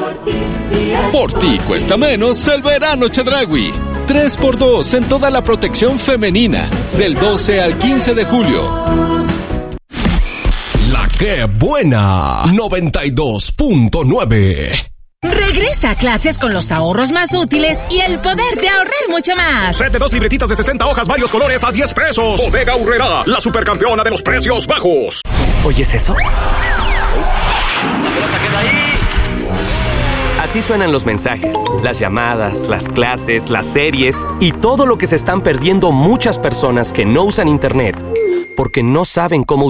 Por ti cuesta menos el verano Chedraui. 3x2 en toda la protección femenina. Del 12 al 15 de julio. La que buena. 92.9. Regresa a clases con los ahorros más útiles y el poder de ahorrar mucho más. Set de 2 libretitas de 60 hojas, varios colores a 10 pesos. Bodega Aurrerá, la supercampeona de los precios bajos. ¿Oyes eso? Así suenan los mensajes, las llamadas, las clases, las series y todo lo que se están perdiendo muchas personas que no usan internet porque no saben cómo